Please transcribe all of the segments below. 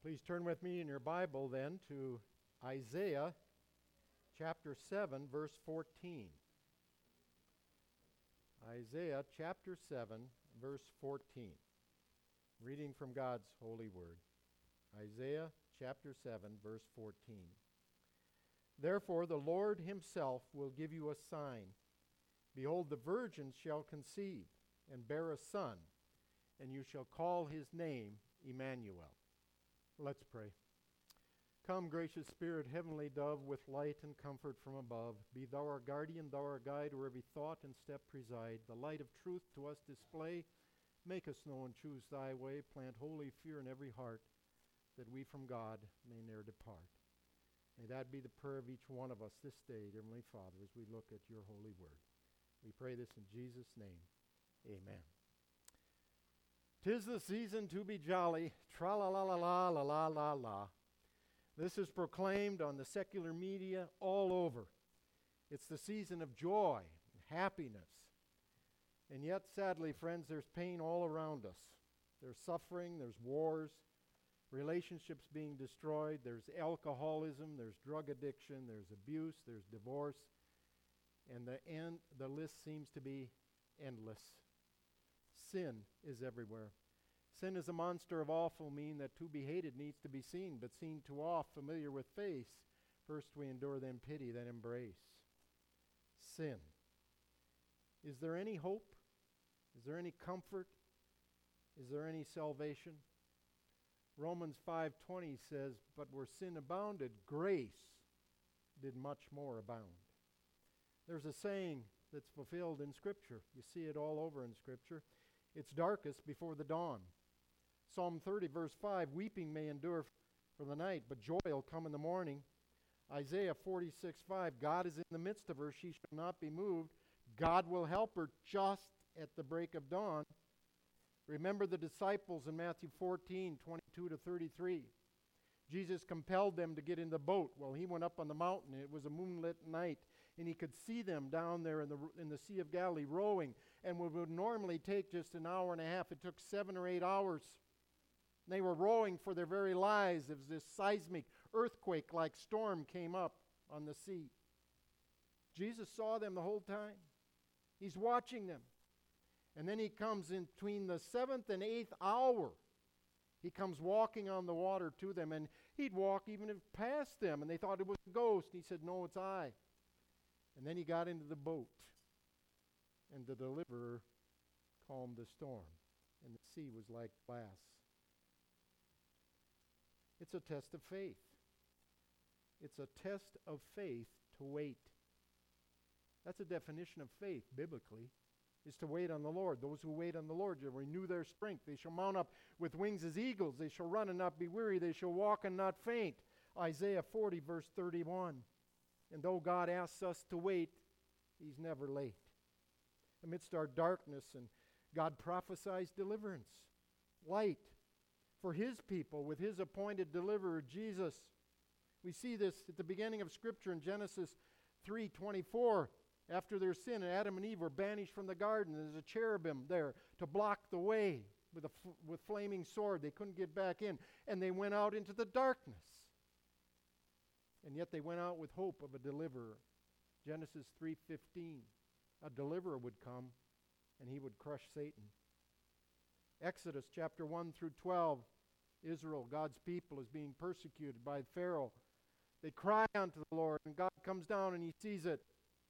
Please turn with me in your Bible then to Isaiah chapter 7, verse 14. Isaiah chapter 7, verse 14. Reading from God's holy word. Isaiah chapter 7, verse 14. Therefore the Lord himself will give you a sign. Behold, the virgin shall conceive and bear a son, and you shall call his name Emmanuel. Let's pray. Come, gracious Spirit, heavenly dove, with light and comfort from above. Be thou our guardian, thou our guide, where every thought and step preside. The light of truth to us display. Make us know and choose thy way. Plant holy fear in every heart, that we from God may ne'er depart. May that be the prayer of each one of us this day, dear Heavenly Father, as we look at your holy word. We pray this in Jesus' name. Amen. 'Tis the season to be jolly, tra-la-la-la-la-la-la-la-la. This is proclaimed on the secular media all over. It's the season of joy and happiness. And yet, sadly, friends, there's pain all around us. There's suffering, there's wars, relationships being destroyed, there's alcoholism, there's drug addiction, there's abuse, there's divorce, and the list seems to be endless. Sin is everywhere. Sin is a monster of awful mien that to be hated needs to be seen, but seen too oft, familiar with face. First we endure, then pity, then embrace. Sin. Is there any hope? Is there any comfort? Is there any salvation? Romans 5:20 says, but where sin abounded, grace did much more abound. There's a saying that's fulfilled in Scripture. You see it all over in Scripture. It's darkest before the dawn. Psalm 30, verse 5, weeping may endure for the night, but joy will come in the morning. Isaiah 46:5, God is in the midst of her, she shall not be moved. God will help her just at the break of dawn. Remember the disciples in Matthew 14:22-33. Jesus compelled them to get in the boat. Well, he went up on the mountain. It was a moonlit night, and he could see them down there in the Sea of Galilee rowing. And what would normally take just an hour and a half, it took 7 or 8 hours. And they were rowing for their very lives as this seismic earthquake-like storm came up on the sea. Jesus saw them the whole time. He's watching them. And then he comes in between the 7th and 8th hour. He comes walking on the water to them, and he'd walk even past them, and they thought it was a ghost. And he said, no, it's I. And then he got into the boat, and the deliverer calmed the storm, and the sea was like glass. It's a test of faith. It's a test of faith to wait. That's a definition of faith biblically. Is to wait on the Lord. Those who wait on the Lord shall renew their strength. They shall mount up with wings as eagles. They shall run and not be weary. They shall walk and not faint. Isaiah 40, verse 31. And though God asks us to wait, he's never late. Amidst our darkness, and God prophesies deliverance, light for his people with his appointed deliverer, Jesus. We see this at the beginning of Scripture in Genesis 3:24. After their sin, Adam and Eve were banished from the garden. There's a cherubim there to block the way with flaming sword. They couldn't get back in. And they went out into the darkness. And yet they went out with hope of a deliverer. Genesis 3:15. A deliverer would come, and he would crush Satan. Exodus chapter 1-12. Israel, God's people, is being persecuted by Pharaoh. They cry unto the Lord, and God comes down and he sees it.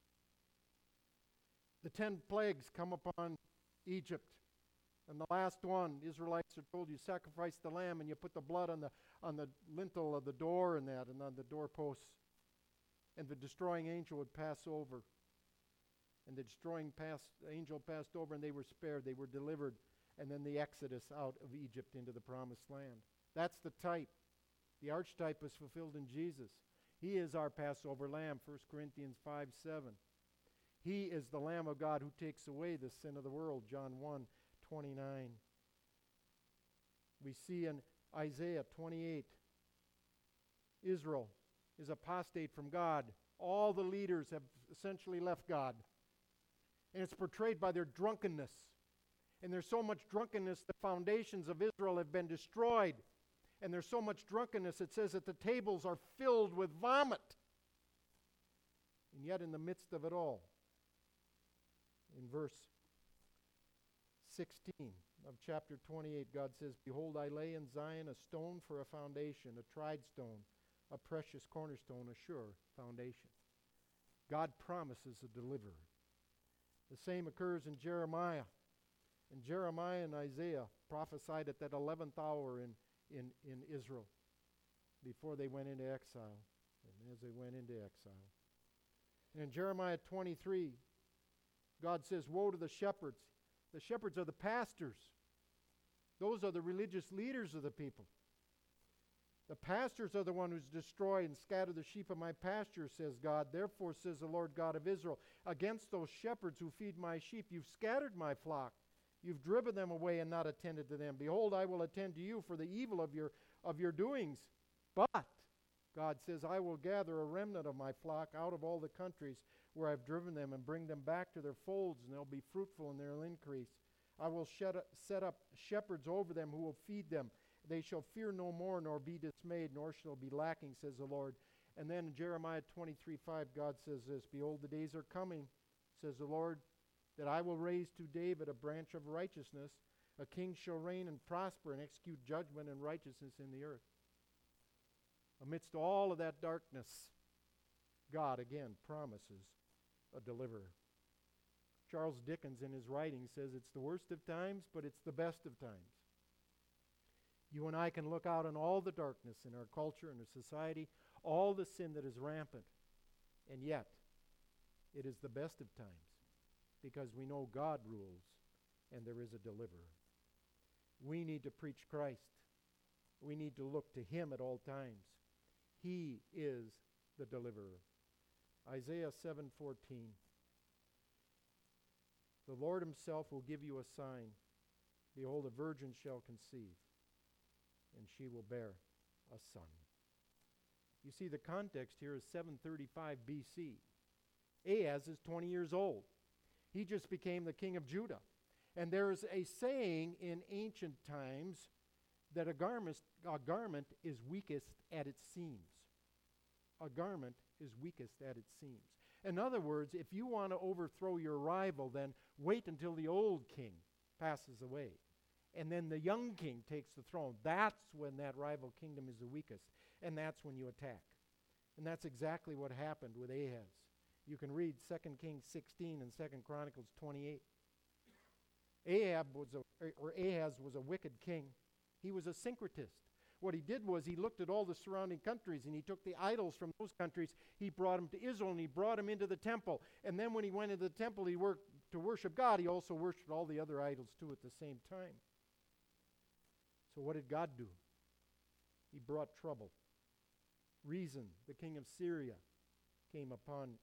The 10 plagues come upon Egypt. And the last one, Israelites are told, you sacrifice the lamb and you put the blood on the lintel of the door and on the doorposts. And the destroying angel would pass over. And the destroying angel passed over, and they were spared. They were delivered. And then the exodus out of Egypt into the promised land. That's the type. The archetype is fulfilled in Jesus. He is our Passover lamb, 1 Corinthians 5:7. He is the Lamb of God who takes away the sin of the world, John 1:29. We see in Isaiah 28, Israel is apostate from God. All the leaders have essentially left God. And it's portrayed by their drunkenness. And there's so much drunkenness, the foundations of Israel have been destroyed. And there's so much drunkenness, it says that the tables are filled with vomit. And yet in the midst of it all, in verse 16 of chapter 28, God says, "Behold, I lay in Zion a stone for a foundation, a tried stone, a precious cornerstone, a sure foundation." God promises a deliverer. The same occurs in Jeremiah. And Jeremiah and Isaiah prophesied at that 11th hour in Israel before they went into exile and as they went into exile. And in Jeremiah 23, God says, "Woe to the shepherds." The shepherds are the pastors. Those are the religious leaders of the people. The pastors are the one who's destroyed and scattered the sheep of my pasture, says God. Therefore, says the Lord God of Israel, against those shepherds who feed my sheep, you've scattered my flock. You've driven them away and not attended to them. Behold, I will attend to you for the evil of your doings. But, God says, I will gather a remnant of my flock out of all the countries where I've driven them and bring them back to their folds, and they'll be fruitful and they'll increase. I will set up shepherds over them who will feed them. They shall fear no more, nor be dismayed, nor shall be lacking, says the Lord. And then in Jeremiah 23:5, God says this, "Behold, the days are coming, says the Lord, that I will raise to David a branch of righteousness. A king shall reign and prosper and execute judgment and righteousness in the earth." Amidst all of that darkness, God again promises a deliverer. Charles Dickens in his writing says it's the worst of times, but it's the best of times. You and I can look out on all the darkness in our culture and our society, all the sin that is rampant, and yet it is the best of times because we know God rules and there is a deliverer. We need to preach Christ. We need to look to Him at all times. He is the deliverer. Isaiah 7:14. "The Lord Himself will give you a sign. Behold, a virgin shall conceive, and she will bear a son." You see, the context here is 735 BC. Ahaz is 20 years old. He just became the king of Judah. And there is a saying in ancient times that a garment is weakest at its seams. A garment is weakest at its seams. In other words, if you want to overthrow your rival, then wait until the old king passes away. And then the young king takes the throne. That's when that rival kingdom is the weakest. And that's when you attack. And that's exactly what happened with Ahaz. You can read 2 Kings 16 and 2 Chronicles 28. Ahaz was a wicked king. He was a syncretist. What he did was he looked at all the surrounding countries and he took the idols from those countries. He brought them to Israel and he brought them into the temple. And then when he went into the temple to worship God, he also worshiped all the other idols too at the same time. So what did God do? He brought trouble. Rezin, the king of Syria, came upon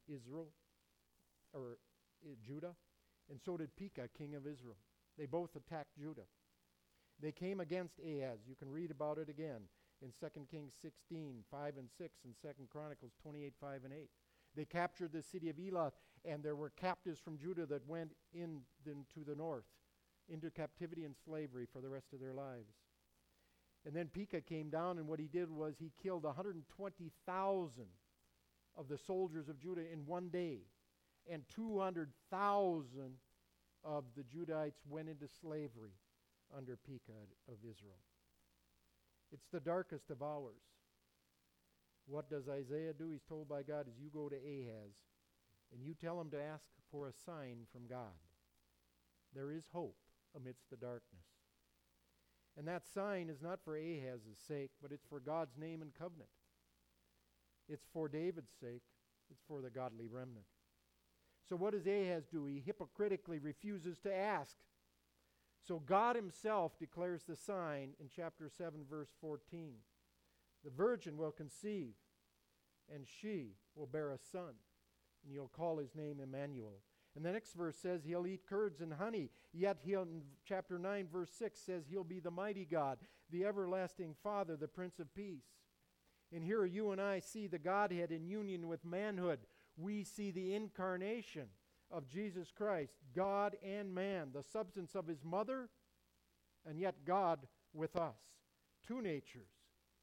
Judah, and so did Pekah, king of Israel. They both attacked Judah. They came against Ahaz. You can read about it again in 2 Kings 16, 5 and 6, and 2 Chronicles 28, 5 and 8. They captured the city of Elath, and there were captives from Judah that went into the north, into captivity and slavery for the rest of their lives. And then Pekah came down, and what he did was he killed 120,000 of the soldiers of Judah in one day, and 200,000 of the Judahites went into slavery under Pekah of Israel. It's the darkest of hours. What does Isaiah do? He's told by God, as you go to Ahaz, and you tell him to ask for a sign from God. There is hope amidst the darkness. And that sign is not for Ahaz's sake, but it's for God's name and covenant. It's for David's sake. It's for the godly remnant. So what does Ahaz do? He hypocritically refuses to ask. So God Himself declares the sign in chapter 7, verse 14. The virgin will conceive, and she will bear a son, and you'll call his name Emmanuel. And the next verse says he'll eat curds and honey. Yet in chapter 9, verse 6 says he'll be the mighty God, the everlasting Father, the Prince of Peace. And here you and I see the Godhead in union with manhood. We see the incarnation of Jesus Christ, God and man, the substance of His mother, and yet God with us. Two natures,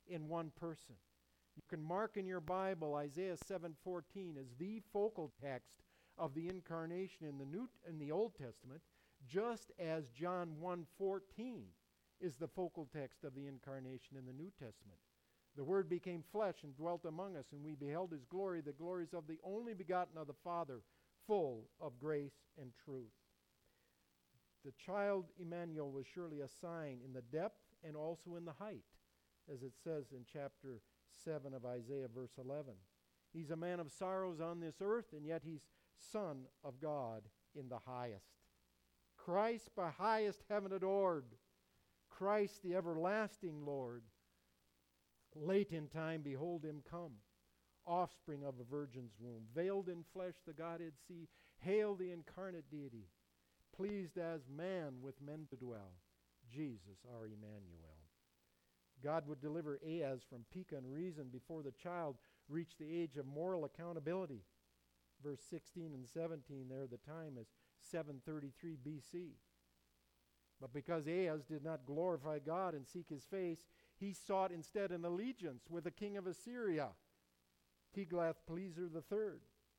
in one person. You can mark in your Bible Isaiah 7:14 as the focal text of the incarnation in the Old Testament, just as John 1:14 is the focal text of the incarnation in the New Testament. The Word became flesh and dwelt among us, and we beheld his glory, the glories of the only begotten of the Father, full of grace and truth. The child Emmanuel was surely a sign in the depth and also in the height, as it says in chapter 7 of Isaiah, verse 11. He's a man of sorrows on this earth, and yet he's Son of God in the highest. Christ by highest heaven adored. Christ the everlasting Lord. Late in time, behold him come. Offspring of a virgin's womb. Veiled in flesh, the Godhead see. Hail the incarnate deity. Pleased as man with men to dwell. Jesus our Emmanuel. God would deliver Ahaz from pique and reason before the child reached the age of moral accountability. Verse 16 and 17 there, the time is 733 BC. But because Ahaz did not glorify God and seek his face, he sought instead an allegiance with the king of Assyria, Tiglath-Pileser III.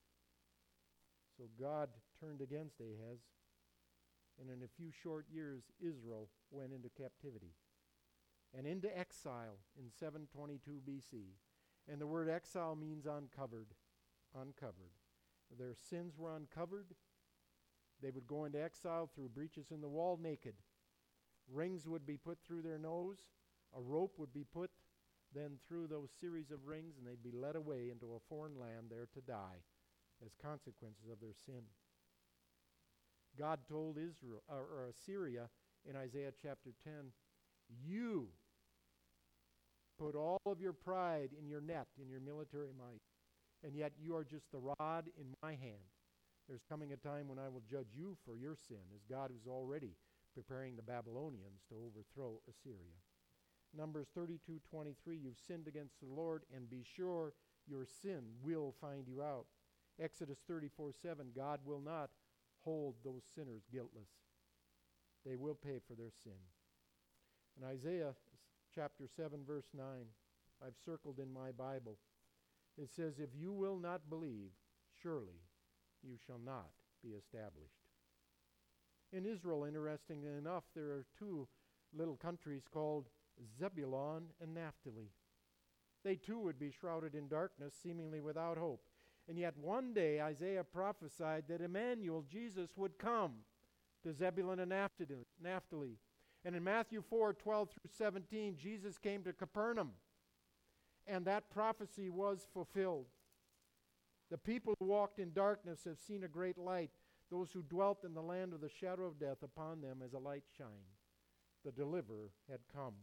So God turned against Ahaz, and in a few short years, Israel went into captivity and into exile in 722 BC. And the word exile means uncovered. Uncovered. Their sins were uncovered. They would go into exile through breaches in the wall naked. Rings would be put through their nose. A rope would be put then through those series of rings, and they'd be led away into a foreign land there to die as consequences of their sin. God told Assyria in Isaiah chapter 10, you put all of your pride in your net, in your military might, and yet you are just the rod in my hand. There's coming a time when I will judge you for your sin, as God was already preparing the Babylonians to overthrow Assyria. Numbers 32:23, you've sinned against the Lord, and be sure your sin will find you out. Exodus 34:7, God will not hold those sinners guiltless. They will pay for their sin. In Isaiah chapter 7, verse 9, I've circled in my Bible, it says, if you will not believe, surely you shall not be established. In Israel, interestingly enough, there are two little countries called Zebulun and Naphtali. They too would be shrouded in darkness, seemingly without hope. And yet one day Isaiah prophesied that Emmanuel, Jesus, would come to Zebulun and Naphtali. And in Matthew 4:12-17, Jesus came to Capernaum. And that prophecy was fulfilled. The people who walked in darkness have seen a great light. Those who dwelt in the land of the shadow of death, upon them as a light shined. The deliverer had come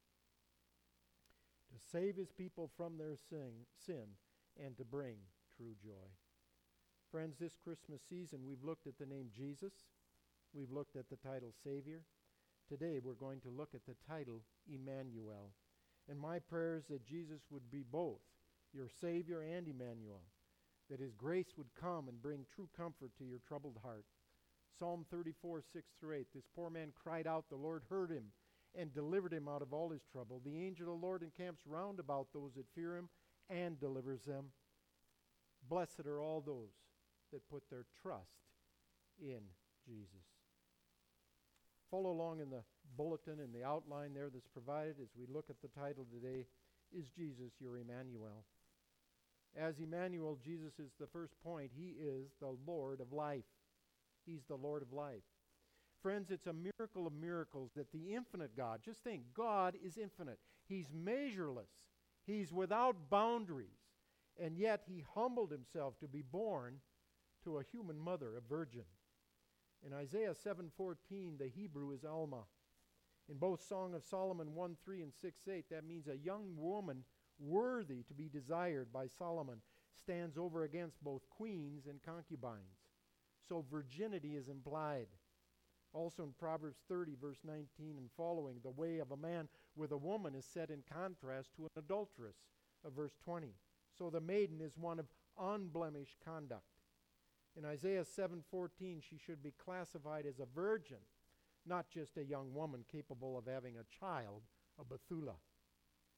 to save his people from their sin and to bring true joy. Friends, this Christmas season we've looked at the name Jesus. We've looked at the title Savior. Today we're going to look at the title Emmanuel. And my prayer is that Jesus would be both your Savior and Emmanuel, that his grace would come and bring true comfort to your troubled heart. Psalm 34:6-8, this poor man cried out, the Lord heard him and delivered him out of all his trouble. The angel of the Lord encamps round about those that fear him and delivers them. Blessed are all those that put their trust in Jesus. Follow along in the bulletin and the outline there that's provided as we look at the title today, Is Jesus Your Emmanuel? As Emmanuel, Jesus is the first point. He is the Lord of life. He's the Lord of life. Friends, it's a miracle of miracles that the infinite God, just think, God is infinite. He's measureless. He's without boundaries. And yet he humbled himself to be born to a human mother, a virgin. In Isaiah 7:14, the Hebrew is Alma. In both Song of Solomon 1:3 and 6:8, that means a young woman worthy to be desired by Solomon stands over against both queens and concubines. So virginity is implied. Also in Proverbs 30, verse 19 and following, the way of a man with a woman is set in contrast to an adulteress, of verse 20. So the maiden is one of unblemished conduct. In Isaiah 7:14, she should be classified as a virgin, not just a young woman capable of having a child, a Bethulah.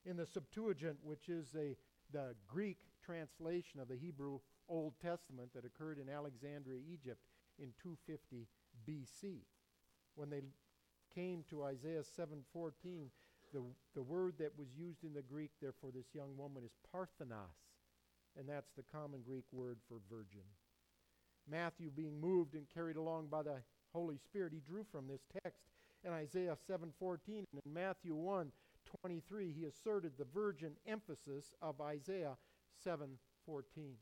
In the Septuagint, which is the Greek translation of the Hebrew Old Testament that occurred in Alexandria, Egypt in 250 BC, when they came to Isaiah 7:14, the word that was used in the Greek there for this young woman is parthenos, and that's the common Greek word for virgin. Matthew, being moved and carried along by the Holy Spirit, he drew from this text in Isaiah 7:14. And in Matthew 1:23, he asserted the virgin emphasis of Isaiah 7:14.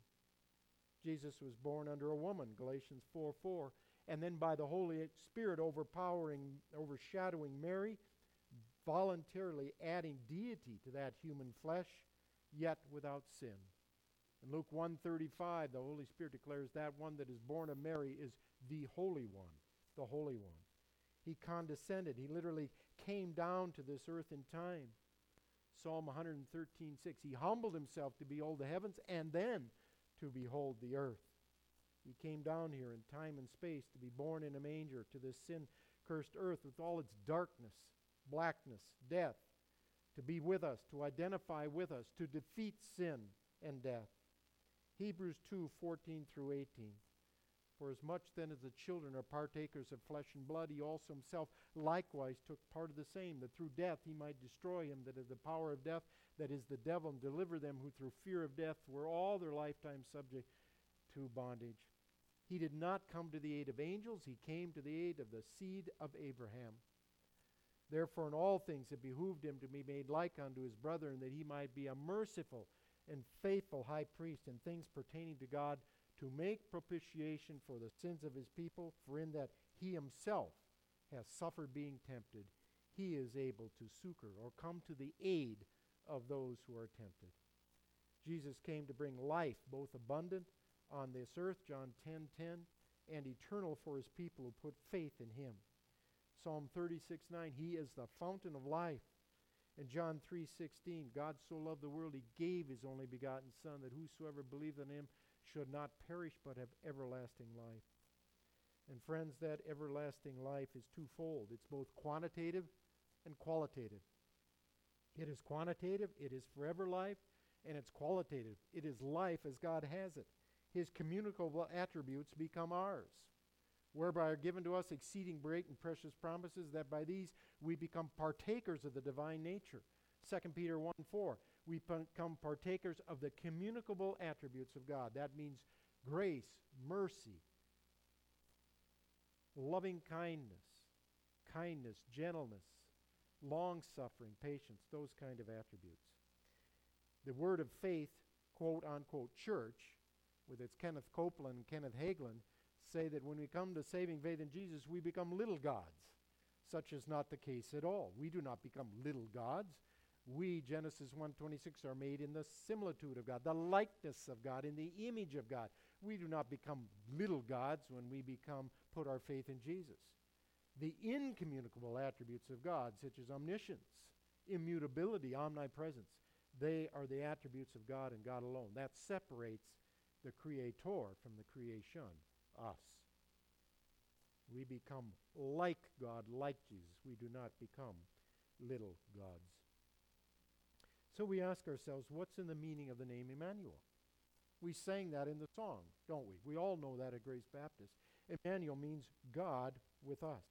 Jesus was born under a woman, Galatians 4:4, and then by the Holy Spirit overshadowing Mary, voluntarily adding deity to that human flesh, yet without sin. In Luke 1:35, the Holy Spirit declares that one that is born of Mary is the Holy One, the Holy One. He condescended. He literally came down to this earth in time. Psalm 113:6, he humbled himself to behold the heavens and then to behold the earth. He came down here in time and space to be born in a manger to this sin-cursed earth with all its darkness, blackness, death, to be with us, to identify with us, to defeat sin and death. Hebrews 2:14 through 18. For as much then as the children are partakers of flesh and blood, he also himself likewise took part of the same, that through death he might destroy him that had the power of death, that is the devil, and deliver them who through fear of death were all their lifetime subject to bondage. He did not come to the aid of angels, he came to the aid of the seed of Abraham. Therefore in all things it behooved him to be made like unto his brethren, that he might be a merciful and faithful high priest in things pertaining to God, to make propitiation for the sins of his people, for in that he himself has suffered being tempted, he is able to succor or come to the aid of those who are tempted. Jesus came to bring life, both abundant on this earth, John 10:10, and eternal for his people who put faith in him. Psalm 36:9, he is the fountain of life. In John 3:16, God so loved the world, he gave his only begotten Son, that whosoever believed in him should not perish but have everlasting life. And friends, that everlasting life is twofold. It's both quantitative and qualitative. It is quantitative, it is forever life, and it's qualitative. It is life as God has it. His communicable attributes become ours, whereby are given to us exceeding great and precious promises, that by these we become partakers of the divine nature. 2 Peter 1:4, we become partakers of the communicable attributes of God. That means grace, mercy, loving kindness, gentleness, long-suffering, patience, those kind of attributes. The word of faith, quote-unquote, church, with its Kenneth Copeland and Kenneth Hagelin, say that when we come to saving faith in Jesus, we become little gods. Such is not the case at all. We do not become little gods. We, Genesis 1:26, are made in the similitude of God, the likeness of God, in the image of God. We do not become little gods when we put our faith in Jesus. The incommunicable attributes of God, such as omniscience, immutability, omnipresence, they are the attributes of God and God alone. That separates the Creator from the creation, us. We become like God, like Jesus. We do not become little gods. So we ask ourselves, what's in the meaning of the name Emmanuel? We sang that in the song, don't we? We all know that at Grace Baptist. Emmanuel means God with us.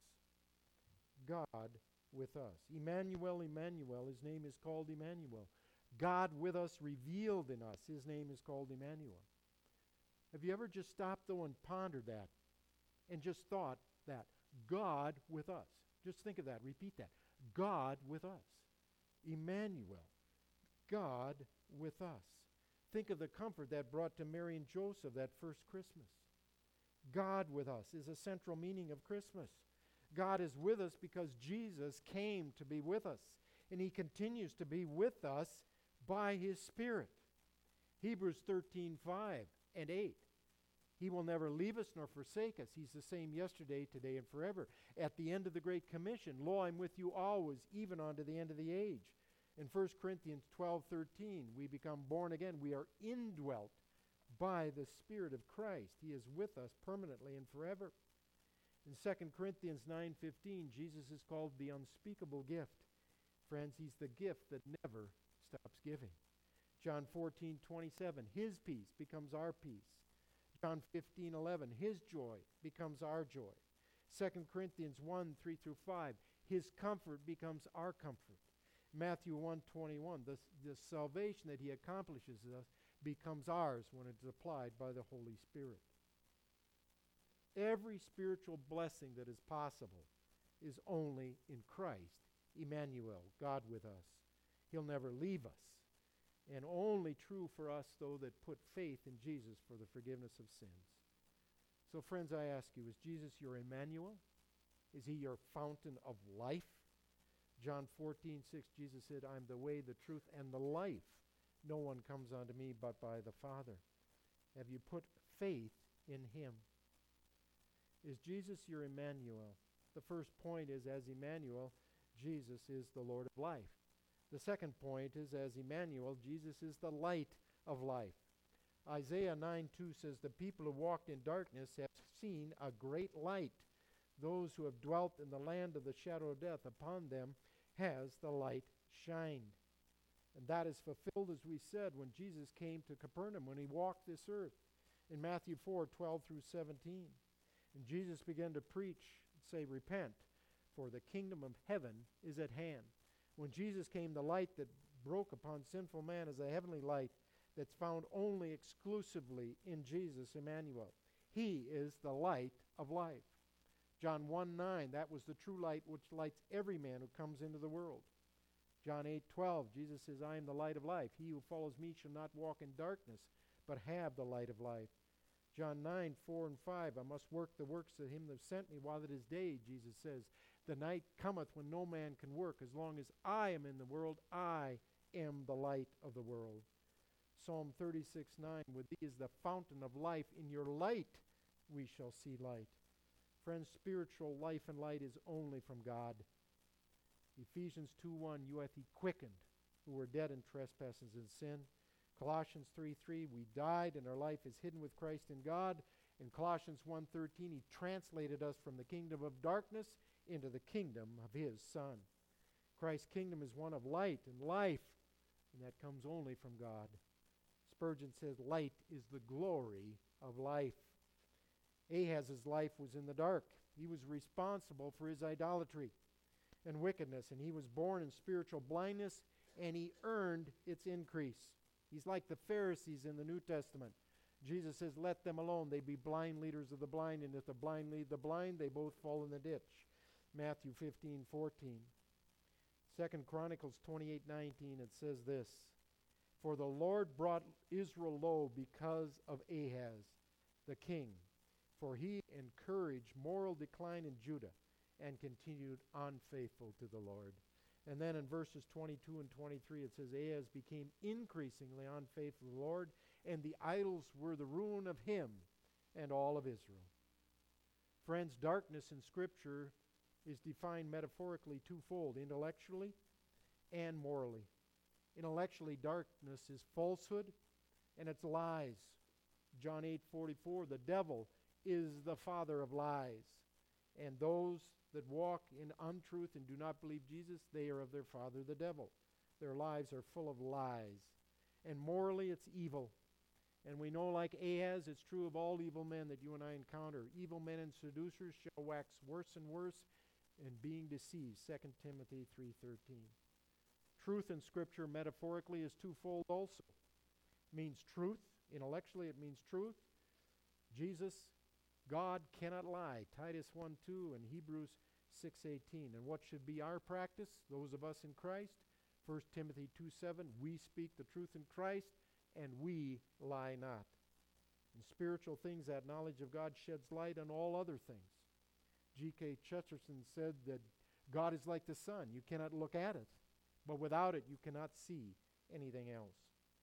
God with us. Emmanuel, Emmanuel, his name is called Emmanuel. God with us, revealed in us, his name is called Emmanuel. Have you ever just stopped, though, and pondered that and just thought that God with us? Just think of that. Repeat that. God with us. Emmanuel. God with us. Think of the comfort that brought to Mary and Joseph that first Christmas. God with us is a central meaning of Christmas. God is with us because Jesus came to be with us, and he continues to be with us by his Spirit. Hebrews 13:5 and 8. He will never leave us nor forsake us. He's the same yesterday, today, and forever. At the end of the Great Commission, lo, I'm with you always, even unto the end of the age. In 1 Corinthians 12:13, we become born again. We are indwelt by the Spirit of Christ. He is with us permanently and forever. In 2 Corinthians 9:15, Jesus is called the unspeakable gift. Friends, he's the gift that never thanksgiving. John 14:27, his peace becomes our peace. John 15:11, his joy becomes our joy. 2 Corinthians 1:3-5, his comfort becomes our comfort. Matthew 1:21, the salvation that he accomplishes us becomes ours when it's applied by the Holy Spirit. Every spiritual blessing that is possible is only in Christ, Emmanuel, God with us. He'll never leave us. And only true for us, though, that put faith in Jesus for the forgiveness of sins. So, friends, I ask you, is Jesus your Emmanuel? Is he your fountain of life? John 14:6, Jesus said, I am the way, the truth, and the life. No one comes unto me but by the Father. Have you put faith in him? Is Jesus your Emmanuel? The first point is, as Emmanuel, Jesus is the Lord of life. The second point is, as Emmanuel, Jesus is the light of life. Isaiah 9:2 says, the people who walked in darkness have seen a great light. Those who have dwelt in the land of the shadow of death, upon them has the light shined. And that is fulfilled, as we said, when Jesus came to Capernaum, when he walked this earth, in Matthew 4:12-17. And Jesus began to preach, say, repent, for the kingdom of heaven is at hand. When Jesus came, the light that broke upon sinful man is a heavenly light that's found only exclusively in Jesus, Emmanuel. He is the light of life. John 1:9, that was the true light which lights every man who comes into the world. John 8:12, Jesus says, I am the light of life. He who follows me shall not walk in darkness, but have the light of life. John 9:4-5, I must work the works of him that sent me while it is day, Jesus says. The night cometh when no man can work. As long as I am in the world, I am the light of the world. Psalm 36:9, with thee is the fountain of life. In your light we shall see light. Friends, spiritual life and light is only from God. Ephesians 2:1, you hath he quickened, who were dead in trespasses and sin. Colossians 3:3, we died and our life is hidden with Christ in God. In Colossians 1:13, he translated us from the kingdom of darkness into the kingdom of his Son. Christ's kingdom is one of light and life, and that comes only from God. Spurgeon says, light is the glory of life. Ahaz's life was in the dark. He was responsible for his idolatry and wickedness, and he was born in spiritual blindness, and he earned its increase. He's like the Pharisees in the New Testament. Jesus says, let them alone. They be blind leaders of the blind, and if the blind lead the blind, they both fall in the ditch. Matthew 15:14. 2 Chronicles 28:19, it says this, for the Lord brought Israel low because of Ahaz, the king, for he encouraged moral decline in Judah and continued unfaithful to the Lord. And then in verses 22 and 23, it says, Ahaz became increasingly unfaithful to the Lord, and the idols were the ruin of him and all of Israel. Friends, darkness in Scripture is defined metaphorically twofold, intellectually and morally. Intellectually, darkness is falsehood and it's lies. John 8:44, the devil is the father of lies, and those that walk in untruth and do not believe Jesus, they are of their father the devil. Their lives are full of lies. And morally, it's evil. And we know, like Ahaz, it's true of all evil men that you and I encounter. Evil men and seducers shall wax worse and worse, and being deceived. 2 Timothy 3:13. Truth in Scripture metaphorically is twofold also. It means truth. Intellectually, it means truth. Jesus, God cannot lie. Titus 1:2 and Hebrews 6:18. And what should be our practice, those of us in Christ? 1 Timothy 2:7, we speak the truth in Christ, and we lie not. In spiritual things, that knowledge of God sheds light on all other things. G.K. Chesterton said that God is like the sun. You cannot look at it, but without it, you cannot see anything else.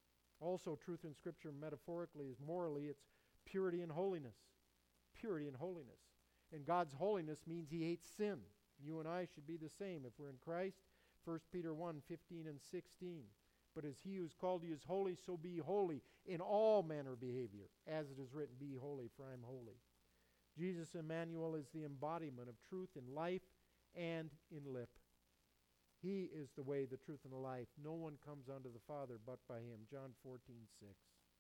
Also, truth in Scripture metaphorically is morally, it's purity and holiness. Purity and holiness. And God's holiness means he hates sin. You and I should be the same if we're in Christ. 1 Peter 1:15 and 16. But as he who has called you is holy, so be holy in all manner of behavior. As it is written, be holy, for I am holy. Jesus, Emmanuel, is the embodiment of truth in life and in lip. He is the way, the truth, and the life. No one comes unto the Father but by him. John 14:6.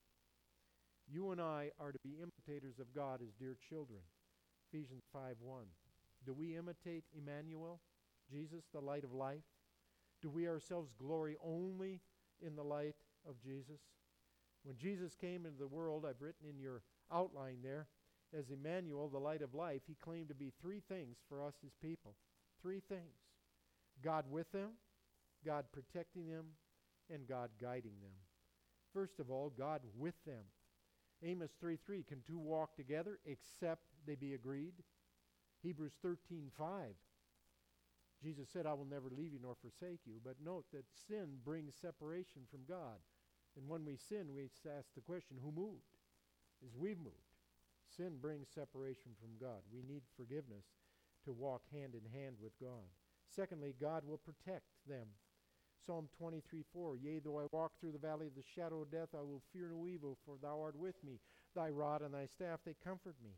You and I are to be imitators of God as dear children. Ephesians 5:1. Do we imitate Emmanuel, Jesus, the light of life? Do we ourselves glory only in the light of Jesus? When Jesus came into the world, I've written in your outline there, as Emmanuel, the light of life, he claimed to be three things for us, his people. Three things. God with them, God protecting them, and God guiding them. First of all, God with them. Amos 3:3, can two walk together except they be agreed? Hebrews 13:5, Jesus said, I will never leave you nor forsake you. But note that sin brings separation from God. And when we sin, we ask the question, who moved? Is we've moved. Sin brings separation from God. We need forgiveness to walk hand in hand with God. Secondly, God will protect them. Psalm 23:4, yea, though I walk through the valley of the shadow of death, I will fear no evil, for thou art with me. Thy rod and thy staff, they comfort me.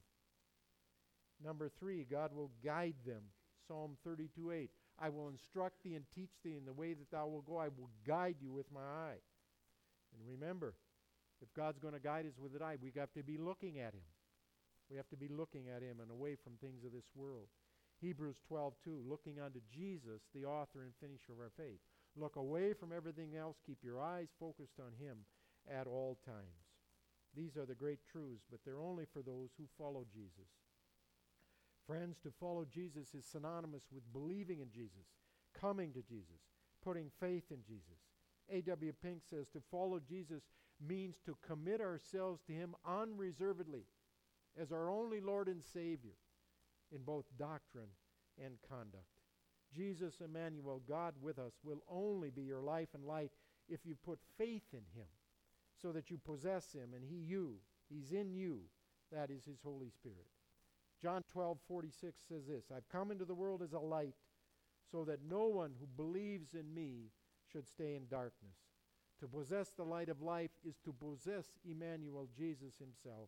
Number 3, God will guide them. Psalm 32:8, I will instruct thee and teach thee in the way that thou wilt go. I will guide you with my eye. And remember, if God's going to guide us with an eye, we have to be looking at him. We have to be looking at him and away from things of this world. Hebrews 12:2, looking unto Jesus, the author and finisher of our faith. Look away from everything else. Keep your eyes focused on him at all times. These are the great truths, but they're only for those who follow Jesus. Friends, to follow Jesus is synonymous with believing in Jesus, coming to Jesus, putting faith in Jesus. A.W. Pink says to follow Jesus means to commit ourselves to him unreservedly as our only Lord and Savior in both doctrine and conduct. Jesus, Emmanuel, God with us, will only be your life and light if you put faith in him so that you possess him and he's in you. That is his Holy Spirit. John 12:46 says this, I've come into the world as a light so that no one who believes in me should stay in darkness. To possess the light of life is to possess Emmanuel, Jesus himself.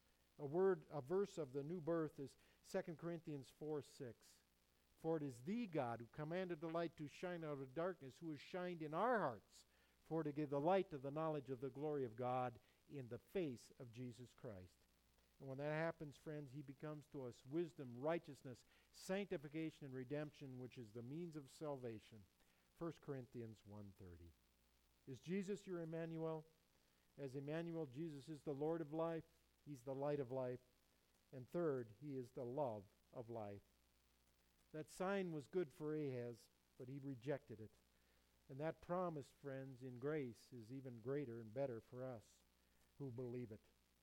A verse of the new birth is 2 Corinthians 4:6. For it is thee, God, who commanded the light to shine out of darkness, who has shined in our hearts, for to give the light of the knowledge of the glory of God in the face of Jesus Christ. And when that happens, friends, he becomes to us wisdom, righteousness, sanctification, and redemption, which is the means of salvation. 1 Corinthians 1:30. Is Jesus your Emmanuel? As Emmanuel, Jesus is the Lord of life. He's the light of life. And third, he is the love of life. That sign was good for Ahaz, but he rejected it. And that promise, friends, in grace is even greater and better for us who believe it.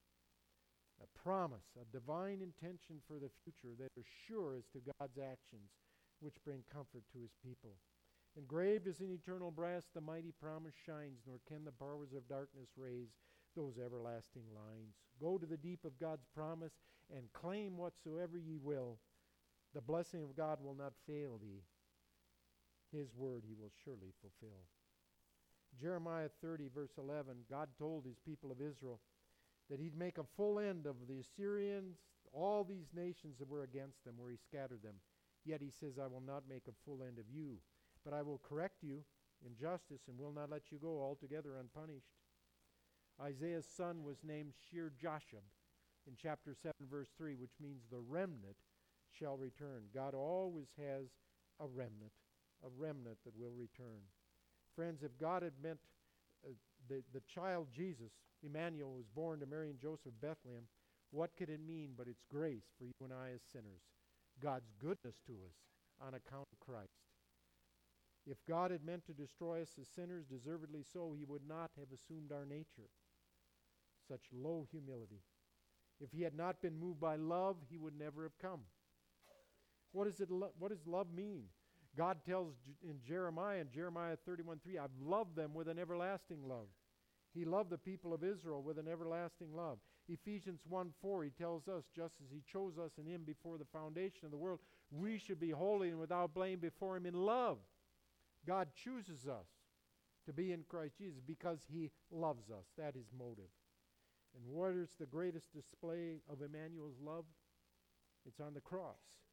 A promise, a divine intention for the future that is sure as to God's actions, which bring comfort to his people. Engraved as in eternal brass, the mighty promise shines, nor can the powers of darkness raise those everlasting lines. Go to the deep of God's promise and claim whatsoever ye will. The blessing of God will not fail thee. His word he will surely fulfill. Jeremiah 30, verse 11, God told his people of Israel that he'd make a full end of the Assyrians, all these nations that were against them, where he scattered them. Yet he says, I will not make a full end of you, but I will correct you in justice and will not let you go altogether unpunished. Isaiah's son was named Shear-Jashub in chapter 7, verse 3, which means the remnant shall return. God always has a remnant that will return. Friends, if God had meant the child Jesus, Emmanuel, was born to Mary and Joseph Bethlehem, what could it mean but it's grace for you and I as sinners? God's goodness to us on account of Christ. If God had meant to destroy us as sinners, deservedly so, he would not have assumed our nature. Such low humility. If he had not been moved by love, he would never have come. What does love mean? God tells in Jeremiah 31:3, I've loved them with an everlasting love. He loved the people of Israel with an everlasting love. Ephesians 1:4, he tells us, just as he chose us in him before the foundation of the world, we should be holy and without blame before him in love. God chooses us to be in Christ Jesus because he loves us. That is motive. And what is the greatest display of Emmanuel's love? It's on the cross.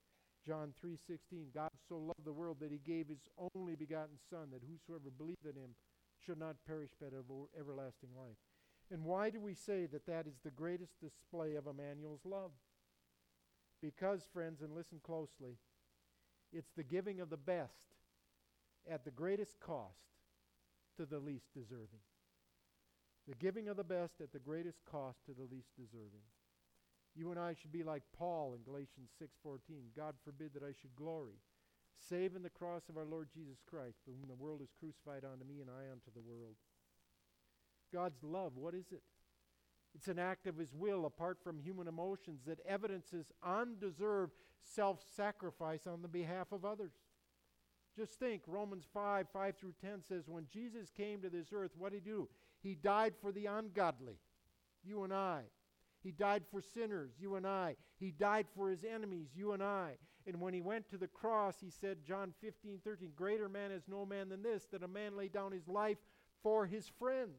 John 3:16, God so loved the world that he gave his only begotten Son, that whosoever believed in him should not perish but have everlasting life. And why do we say that that is the greatest display of Emmanuel's love? Because, friends, and listen closely, it's the giving of the best at the greatest cost to the least deserving. The giving of the best at the greatest cost to the least deserving. You and I should be like Paul in Galatians 6:14. God forbid that I should glory, save in the cross of our Lord Jesus Christ, for whom the world is crucified unto me and I unto the world. God's love, what is it? It's an act of his will apart from human emotions that evidences undeserved self-sacrifice on the behalf of others. Just think, Romans 5:5-10 says, when Jesus came to this earth, what did he do? He died for the ungodly, you and I. He died for sinners, you and I. He died for his enemies, you and I. And when he went to the cross, he said, John 15:13, greater man is no man than this, that a man lay down his life for his friends.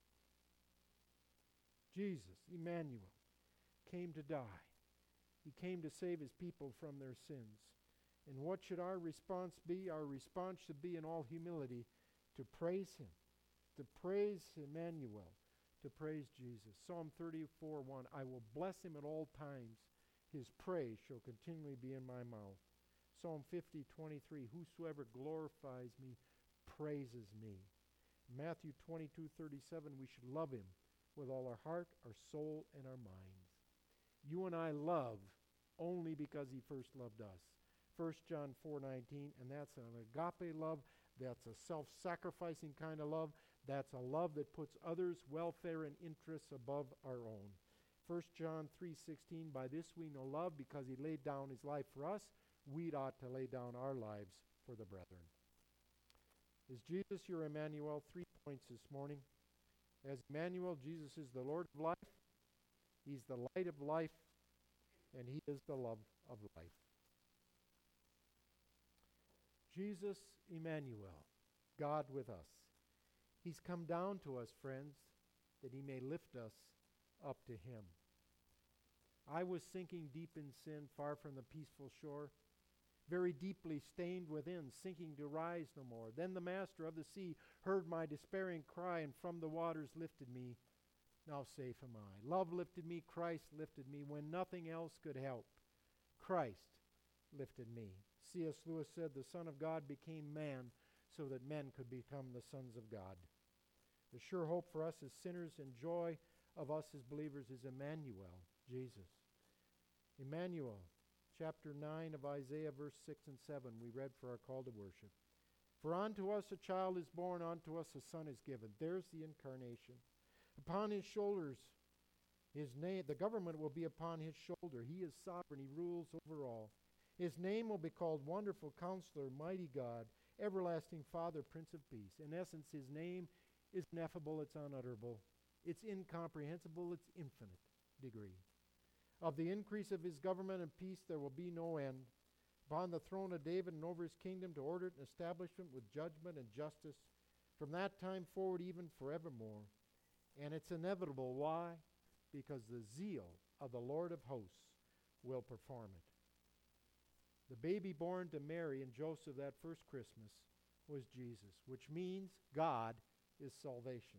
Jesus, Emmanuel, came to die. He came to save his people from their sins. And what should our response be? Our response should be in all humility to praise him, to praise Emmanuel, to praise Jesus. Psalm 34:1, I will bless him at all times. His praise shall continually be in my mouth. Psalm 50:23, whosoever glorifies me praises me. Matthew 22:37, we should love him with all our heart, our soul, and our minds. You and I love only because he first loved us. 1 John 4:19, and that's an agape love. That's a self-sacrificing kind of love. That's a love that puts others' welfare and interests above our own. 1 John 3:16, by this we know love, because he laid down his life for us. We ought to lay down our lives for the brethren. Is Jesus your Emmanuel? 3 points this morning. As Emmanuel, Jesus is the Lord of life. He's the light of life, and he is the love of life. Jesus, Emmanuel, God with us. He's come down to us, friends, that he may lift us up to him. I was sinking deep in sin, far from the peaceful shore, very deeply stained within, sinking to rise no more. Then the master of the sea heard my despairing cry, and from the waters lifted me. Now safe am I. Love lifted me, Christ lifted me, when nothing else could help. Christ lifted me. C.S. Lewis said, the Son of God became man so that men could become the sons of God. The sure hope for us as sinners and joy of us as believers is Emmanuel, Jesus. Emmanuel, chapter 9 of Isaiah, verse 6 and 7, we read for our call to worship. For unto us a child is born, unto us a son is given. There's the incarnation. Upon his shoulders, his name, the government will be upon his shoulder. He is sovereign, he rules over all. His name will be called Wonderful Counselor, Mighty God, Everlasting Father, Prince of Peace. In essence, his name is ineffable, it's unutterable, it's incomprehensible, it's infinite degree. Of the increase of his government and peace there will be no end. Upon the throne of David and over his kingdom, to order it and establish it with judgment and justice, from that time forward even forevermore. And it's inevitable. Why? Because the zeal of the Lord of hosts will perform it. The baby born to Mary and Joseph that first Christmas was Jesus, which means God is salvation.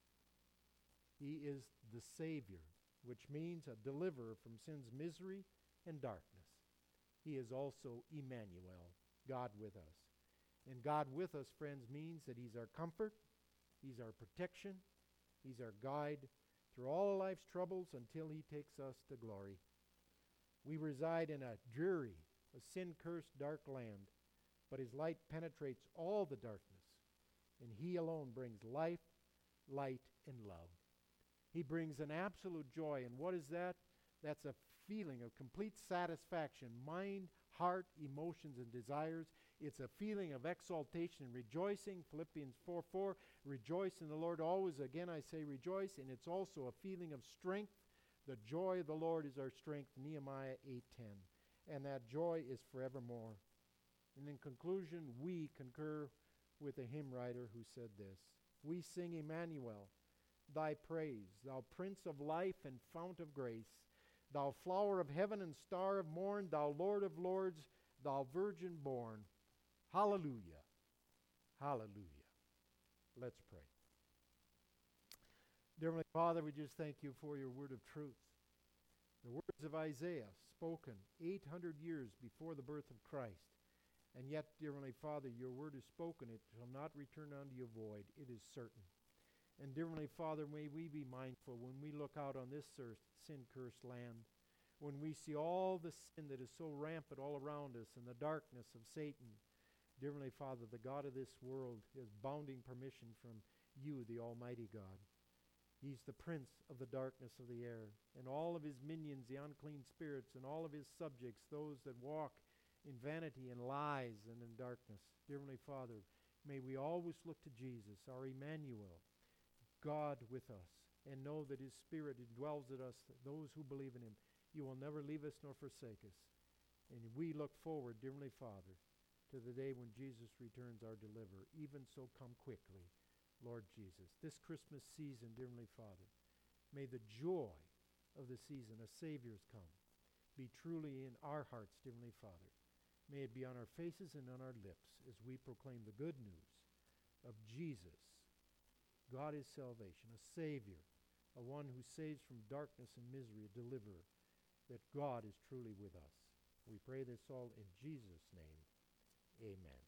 He is the Savior, which means a deliverer from sin's misery and darkness. He is also Emmanuel, God with us. And God with us, friends, means that he's our comfort, he's our protection, he's our guide through all of life's troubles until he takes us to glory. We reside in a dreary, a sin-cursed dark land, but his light penetrates all the darkness, and he alone brings life, light, and love. He brings an absolute joy, and what is that? That's a feeling of complete satisfaction, mind, heart, emotions, and desires. It's a feeling of exaltation and rejoicing, Philippians 4:4, rejoice in the Lord always. Again, I say rejoice, and it's also a feeling of strength. The joy of the Lord is our strength, Nehemiah 8:10. And that joy is forevermore. And in conclusion, we concur with the hymn writer who said this. We sing Emmanuel, thy praise, thou Prince of life and fount of grace, thou flower of heaven and star of morn, thou Lord of lords, thou virgin born. Hallelujah. Hallelujah. Let's pray. Dear Heavenly Father, we just thank you for your word of truth. The words of Isaiah, spoken 800 years before the birth of Christ. And yet, dear Heavenly Father, your word is spoken. It shall not return unto you void. It is certain. And dear Heavenly Father, may we be mindful when we look out on this sin-cursed land, when we see all the sin that is so rampant all around us and the darkness of Satan. Dear Heavenly Father, the God of this world is bounding permission from you, the Almighty God. He's the prince of the darkness of the air, and all of his minions, the unclean spirits, and all of his subjects, those that walk in vanity and lies and in darkness. Dear Heavenly Father, may we always look to Jesus, our Emmanuel, God with us, and know that his Spirit indwells in us, those who believe in him. You will never leave us nor forsake us. And we look forward, dear Heavenly Father, to the day when Jesus returns, our deliverer. Even so, come quickly, Lord Jesus. This Christmas season, dear Heavenly Father, may the joy of the season, a Savior's come, be truly in our hearts, dear Heavenly Father. May it be on our faces and on our lips as we proclaim the good news of Jesus. God is salvation, a Savior, a one who saves from darkness and misery, a deliverer, that God is truly with us. We pray this all in Jesus' name. Amen.